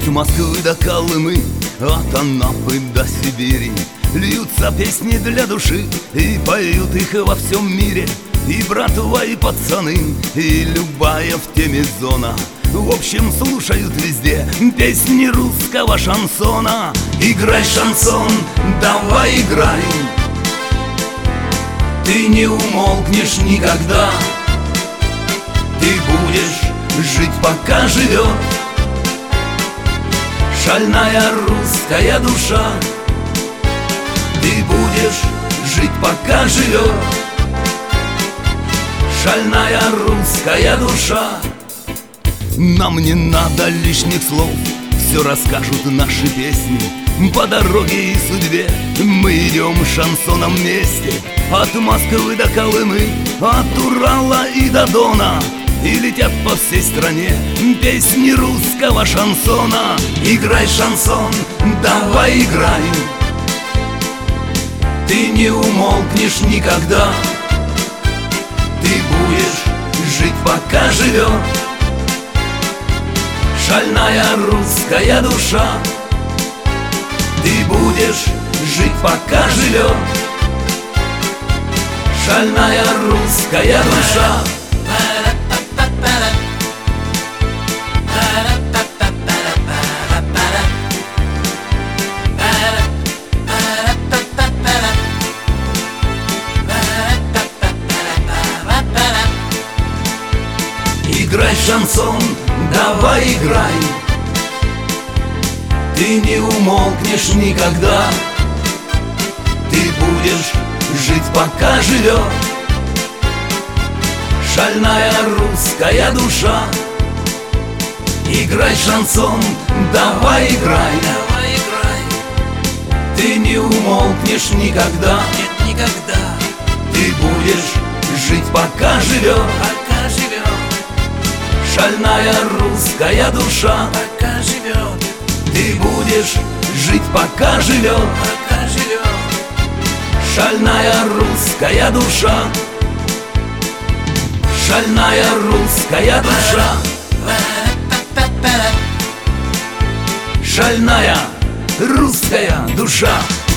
От Москвы до Колымы, от Анапы до Сибири льются песни для души, и поют их во всем мире. И братва, и пацаны, и любая в теме зона. В общем, слушают везде песни русского шансона. Играй, шансон, давай играй, ты не умолкнешь никогда. Ты будешь жить, пока живет шальная русская душа. Ты будешь жить, пока живет шальная русская душа. Нам не надо лишних слов, все расскажут наши песни. По дороге и судьбе мы идем шансоном вместе. От Москвы до Колымы, от Урала и до Дона, и летят по всей стране песни русского шансона. Играй, шансон, давай играй, ты не умолкнешь никогда. Ты будешь жить, пока живет шальная русская душа. Ты будешь жить, пока живет шальная русская душа. Играй, шансон, давай играй, ты не умолкнешь никогда. Ты будешь жить, пока живет шальная русская душа. Играй, шансон, давай играй, ты не умолкнешь никогда. Нет, никогда. Ты будешь жить, пока живет шальная русская душа. Пока живет, Ты будешь жить, пока живет пока живет шальная русская душа. Шальная русская душа. Шальная русская душа.